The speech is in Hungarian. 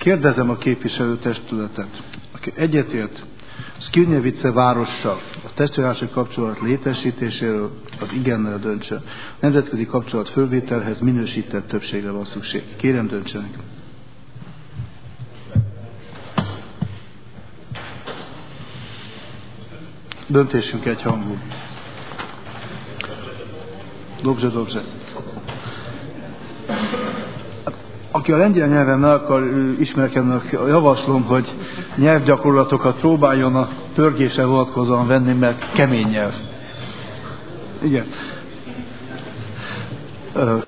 Kérdezem a képviselőtestületet, aki egyetért Skierniewice várossal a testvérházi kapcsolat létesítéséről, az igennel döntse. Nemzetközi kapcsolat fölvételhez minősített többségre van szükség. Kérem, döntsenek. Döntésünk egyhangú. Dobrze. Aki a lengyel nyelven meg akar ismerkedni, javaslom, hogy nyelvgyakorlatokat próbáljon a pörgésre vonatkozóan venni, mert kemény nyelv. Igen.